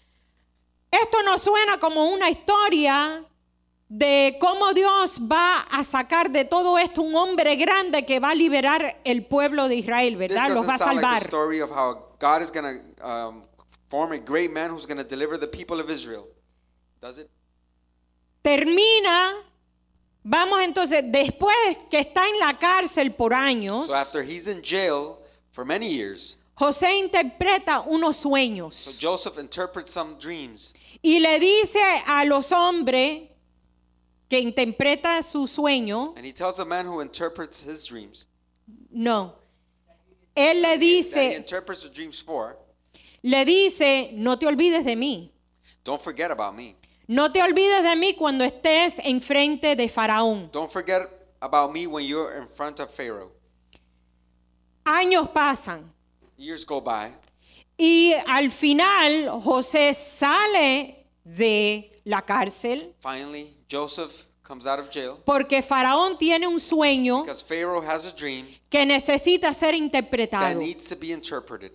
Esto nos suena como una historia de cómo Dios va a sacar de todo esto un hombre grande que va a liberar el pueblo de Israel, This ¿verdad? Los va a doesn't sound like a salvar. story of how God is going to um, form a great man who's going to deliver the people of Israel. Does it? Termina, vamos entonces, después que está en la cárcel por años, So after he's in jail for many years, José interpreta unos so sueños Joseph interprets some dreams, y le dice a los hombres que interpreta su sueño, and he tells the man who interprets his dreams, no, él le that he dice, interprets the dreams for, le dice, no te olvides de mí. don't forget about me. No te olvides de mí cuando estés enfrente de Faraón. Don't forget about me when you're in front of Pharaoh. Años pasan Years go by, y al final José sale de la cárcel finally Joseph comes out of jail porque Faraón tiene un sueño because Pharaoh has a dream que necesita ser that interpretado. needs to be interpreted.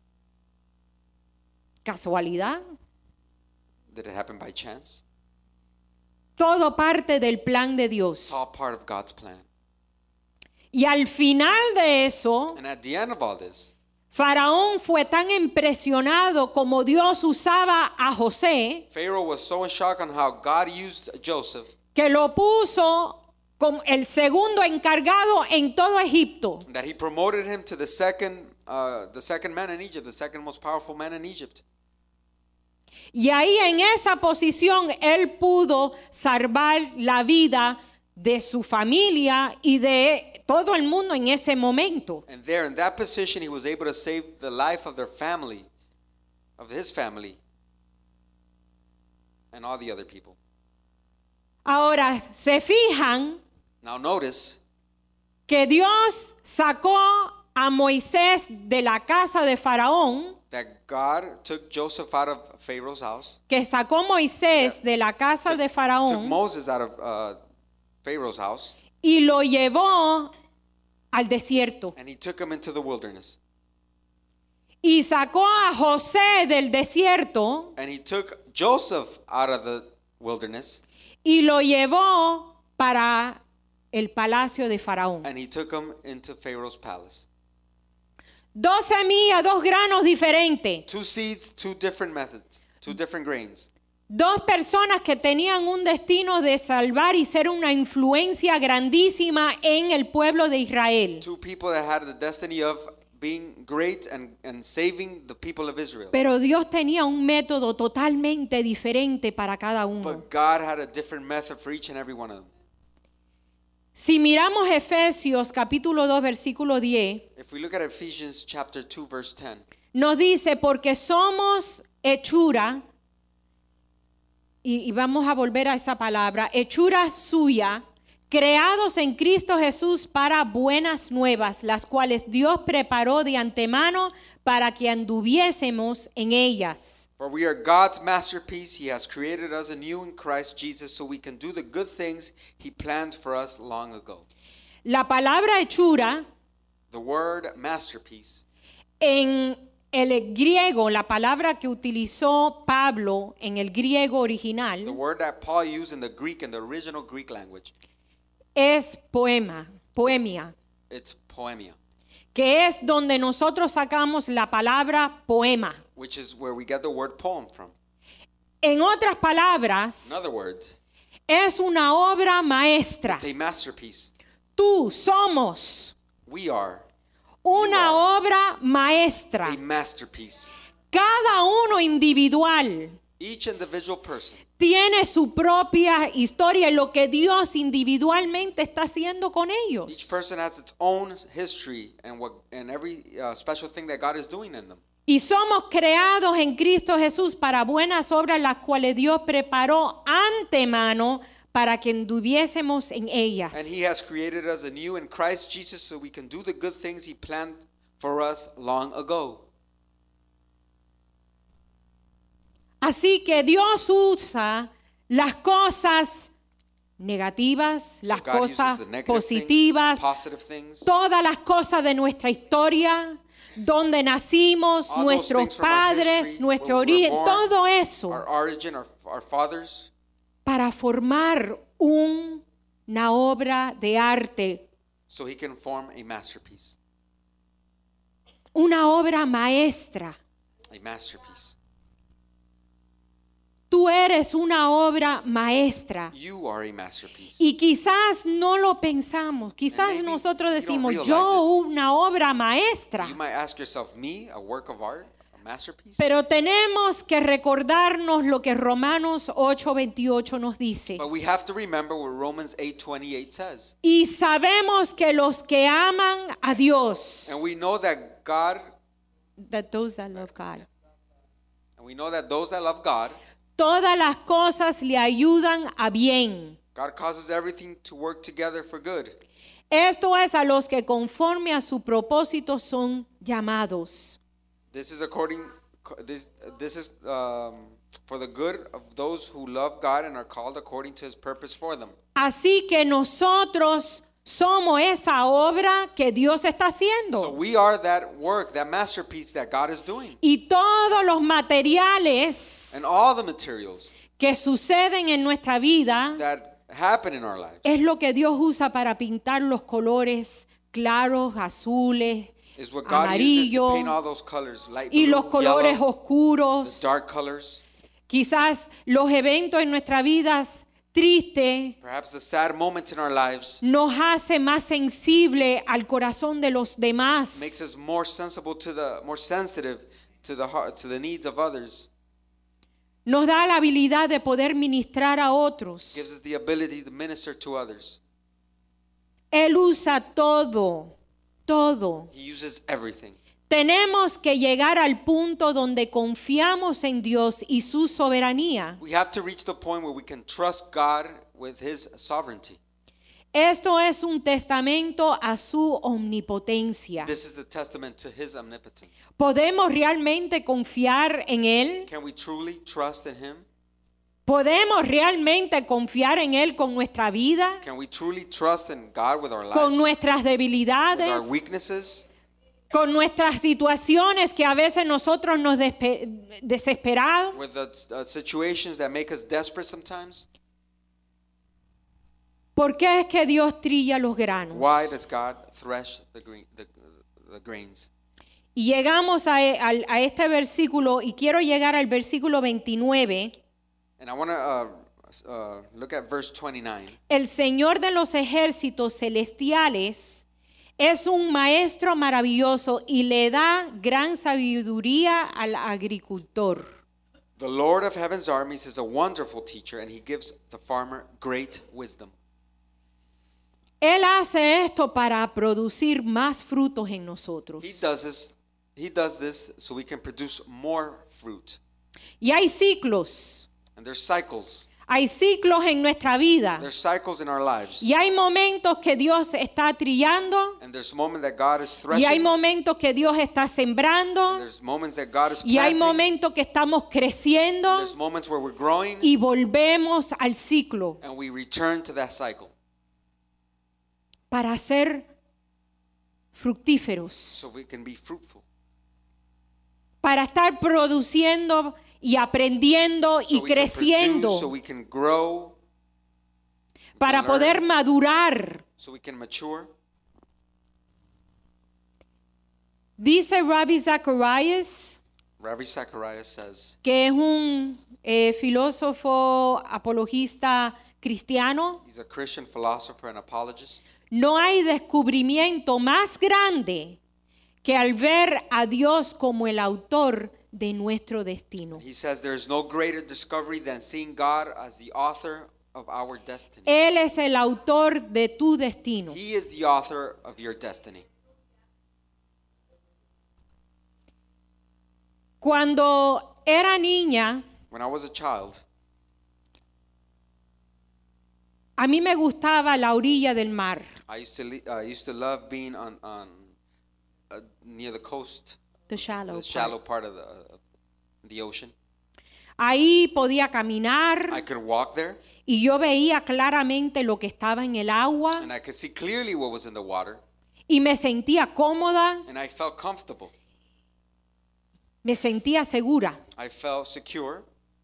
¿Casualidad? Did it happen by chance? Todo parte del plan de Dios. It's all part of God's plan. Y al final de eso, And at the end of all this, Faraón fue tan impresionado como Dios usaba a José Pharaoh was so in shock on how God used Joseph que lo puso como el segundo encargado en todo Egipto. that he promoted him to the second, uh, the second man in Egypt, the second most powerful man in Egypt. Y ahí en esa posición él pudo salvar la vida de su familia y de todo el mundo en ese momento. And there, in that position, he was able to save the life of their family, of his family, and all the other people. Ahora, se fijan Now notice que Dios sacó a Moisés de la casa de Faraón, that God took Joseph out of Pharaoh's house, que sacó Moisés de la casa de took Faraón Moses out of uh, Pharaoh's house, y lo llevó al desierto. and he took him into the wilderness. Y sacó a José del desierto And he took Joseph out of the wilderness, y lo llevó para el palacio de Faraón. and he took him into Pharaoh's palace. Dos semillas, dos granos diferentes. Two seeds, two different methods, two different grains. Dos personas que tenían un destino de salvar y ser una influencia grandísima en el pueblo de Israel. Two people that had the destiny of being great and, and saving the people of Israel. Pero Dios tenía un método totalmente diferente para cada uno. But God had a different method for each and every one of them. Si miramos Efesios capítulo dos versículo diez, If we look at Ephesians chapter two verse ten, nos dice, porque somos hechura, y, y vamos a volver a esa palabra, hechura suya, creados en Cristo Jesús para buenas nuevas, las cuales Dios preparó de antemano para que anduviésemos en ellas. for we are God's masterpiece. He has created us anew in Christ Jesus so we can do the good things he planned for us long ago. La palabra hechura The word masterpiece, en el griego, la palabra que utilizó Pablo en el griego the original, word that Paul used in the Greek, in the original Greek language, es poema, poemia, it's poemia, que es donde nosotros sacamos la palabra poema. which is where we get the word poem from. En otras palabras, In other words, es una obra maestra. it's a masterpiece. Tú somos We are una You obra maestra. a masterpiece. Cada uno individual Each individual person tiene su propia historia y lo que Dios individualmente está haciendo con ellos. Each person has its own history and what and every uh, special thing that God is doing in them. Y somos creados en Cristo Jesús para buenas obras, las cuales Dios preparó antemano para que anduviésemos en ellas. And he has created us anew in Christ Jesus so we can do the good things he planned for us long ago. Así que Dios usa las cosas negativas, So las God cosas uses the negative positivas, things, positive things, todas las cosas de nuestra historia, donde nacimos, all those nuestros things from our padres, history, nuestro where we were origen, born, todo eso our origin, our, our fathers, para formar un- una obra de arte, so he can form a masterpiece. una obra maestra. A masterpiece. Tú eres una obra maestra. You are a masterpiece. Y quizás no lo pensamos, quizás maybe nosotros you don't decimos, realize yo it. una obra maestra. You might ask yourself, me, a work of art, a masterpiece? Pero tenemos que recordarnos lo que Romanos ocho veintiocho nos dice. But we have to remember what Romans eight twenty-eight says. Y sabemos que los que aman a Dios, And we know that God, that those that love God, and we know that those that love God, todas las cosas le ayudan a bien. God causes everything to work together for good. Esto es a los que conforme a su propósito son llamados. This is according, this, this is um, for the good of those who love God and are called according to his purpose for them. Así que nosotros somos esa obra que Dios está haciendo. So we are that work, that masterpiece that God is doing. Y todos los materiales And all the materials que suceden en nuestra vida that happen in our lives es lo que Dios usa para pintar los colores claros, azules, is what God uses to amarillo paint all those colors, light y blue, los colores yellow, oscuros. the dark colors. Quizás los eventos en nuestras vidas tristes Perhaps the sad moments in our lives nos hace más sensible al corazón de los demás. makes us more sensible to the, more sensitive to the heart, to the needs of others. Nos da la habilidad de poder ministrar a otros. Gives us the ability to minister to others. Él usa todo, todo. He uses everything. Tenemos que llegar al punto donde confiamos en Dios y su soberanía. We have to reach the point where we can trust God with his sovereignty. Esto es un testamento a su omnipotencia. This is the testament to his omnipotence. ¿Podemos realmente confiar en Él? Can we truly trust in him? ¿Podemos realmente confiar en Él con nuestra vida? Can we truly trust in God with our ¿Con lives? nuestras With debilidades? our weaknesses? ¿Con nuestras situaciones que a veces nosotros nos despe- desesperamos? With the uh, situations that make us desperate sometimes? ¿Por qué es que Dios trilla los granos? Why does God thresh the, green, the, the grains? Y llegamos a, a- a este versículo y quiero llegar al versículo veintinueve. And I want to uh, uh, look at verse twenty-nine. El Señor de los ejércitos celestiales es un maestro maravilloso y le da gran sabiduría al agricultor. The Lord of heaven's armies is a wonderful teacher, and he gives the farmer great wisdom. Él hace esto para producir más frutos en nosotros. He does this. He does this so we can produce more fruit. Y hay ciclos, And there's cycles. hay ciclos en nuestra vida. There's cycles in our lives. Y hay momentos que Dios está trillando, And there's moments that God is y hay threshing. momentos que Dios está And sembrando, there's moments that God is y hay planting. momentos que estamos creciendo There's moments where we're growing, y volvemos al ciclo and we return to that cycle para ser fructíferos, so we can be fruitful. para estar produciendo y aprendiendo So y we can creciendo, produce, so we can grow, para learn. poder madurar. so we can mature. Dice Ravi Zacharias, Ravi Zacharias says que es un eh, filósofo apologista cristiano, he's a Christian philosopher and apologist. no hay descubrimiento más grande que al ver a Dios como el autor de nuestro destino. He says there is no greater discovery than seeing God as the author of our destiny. Él es el autor de tu destino. He is the author of your destiny. Cuando era niña, When I was a child, a mí me gustaba la orilla del mar. I used to le- uh, used to love being on on uh, near the coast, The shallow the part. shallow part of the of the ocean. Ahí podía caminar I could walk there, y yo veía claramente lo que estaba en el agua and I could see clearly what was in the water, y me sentía cómoda, and I felt comfortable. me sentía segura. I felt secure.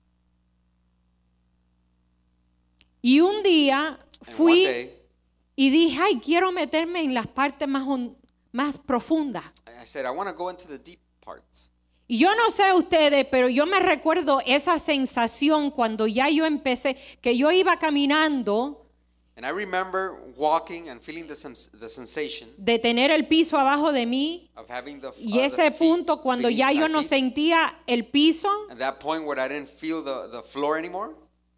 Y un día And one fui day, y dije, ay, quiero meterme en las partes más, hon- más profundas. I said, I want to go into the deep parts. Y yo no sé ustedes, pero yo me recuerdo esa sensación cuando ya yo empecé, que yo iba caminando, And I remember walking and feeling the, sens- the sensation de tener el piso abajo de mí, of having the, y uh, ese the feet punto cuando beneath ya my yo no feet. sentía el piso, And that point where I didn't feel the, the floor anymore,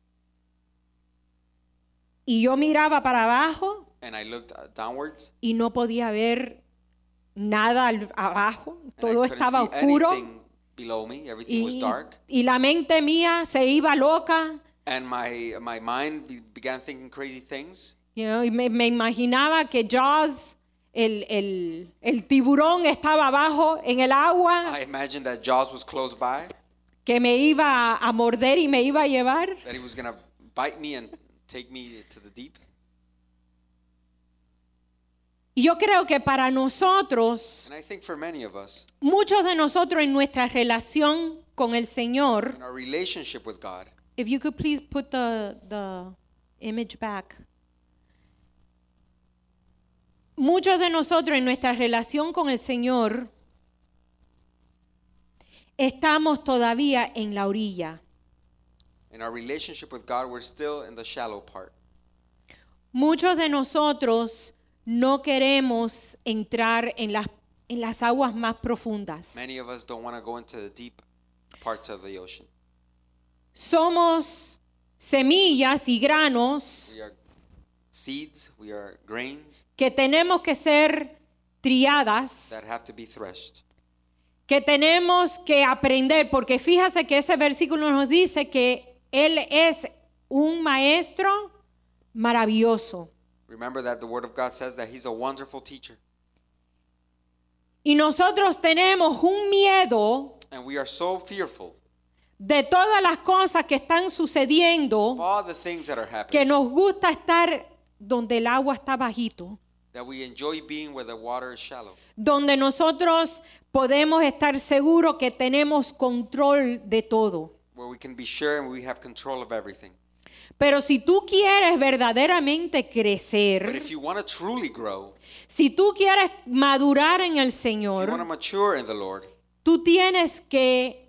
y yo miraba para abajo and I looked uh, downwards, y no podía ver nada al- abajo, and todo I couldn't estaba see oscuro, anything below me. Everything was y, dark, y la mente mía se iba loca. and my my mind be- began thinking crazy things. You know, y me, me imaginaba que Jaws, el, el, el tiburón estaba abajo en el agua, I imagined that Jaws was close by, que me iba a morder y me iba a llevar. that he was gonna bite me and take me to the deep. Y yo creo que para nosotros, And I think for many of us, muchos de nosotros en nuestra relación con el Señor, in our relationship with God, if you could please put the, the image back. Muchos de nosotros en nuestra relación con el Señor estamos todavía en la orilla. in our relationship with God, we're still in the shallow part. Muchos de nosotros no queremos entrar en las, en las aguas más profundas. Many of us don't want to go into the deep parts of the ocean. Somos semillas y granos We are seeds, we are grains que tenemos que ser triadas, that have to be threshed. que tenemos que aprender, porque fíjate que ese versículo nos dice que Él es un maestro maravilloso. Remember that the Word of God says that He's a wonderful teacher. Y nosotros tenemos un miedo And we are so fearful de todas las cosas que están of sucediendo all the things that are que happening nos gusta estar donde el agua está bajito, that we enjoy being where the water is shallow. donde nosotros podemos estar seguros que tenemos control de todo. Where we can be sure and we have control of everything. Pero si tú quieres verdaderamente But crecer, if you want to truly grow, si tú quieres madurar en el if you Señor, want to mature in the Lord, tú tienes que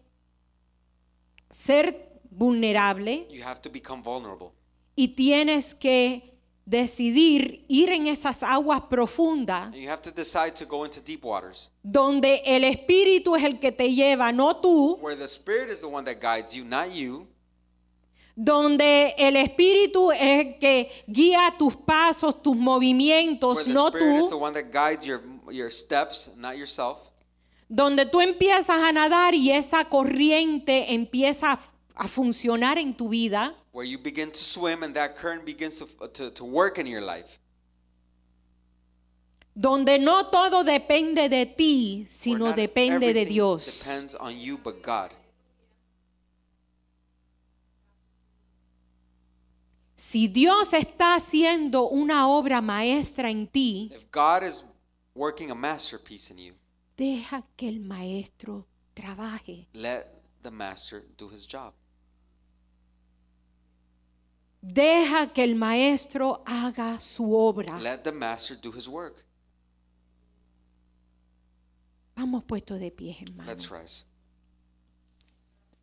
ser vulnerable you have to become vulnerable. y tienes que decidir ir en esas aguas profundas And you have to decide to go into deep waters, donde el Espíritu es el que te lleva, no tú, where the Spirit is the one that guides you, not you. donde el Espíritu es el que guía tus pasos, tus Where movimientos, the no Spirit is the tú, one that guides your, your steps, not yourself. donde tú empiezas a nadar y esa corriente empieza a, a funcionar en tu vida, Where you begin to swim and that current begins to, to, to work in your life. donde no todo depende de ti, Where sino not depende de everything Dios. depends on you but God. Si Dios está haciendo una obra maestra en ti, If God is working a masterpiece in you, deja que el maestro trabaje. let the master do his job. Deja que el maestro haga su obra. Let the master do his work. Vamos puestos de pie, hermano. Let's rise.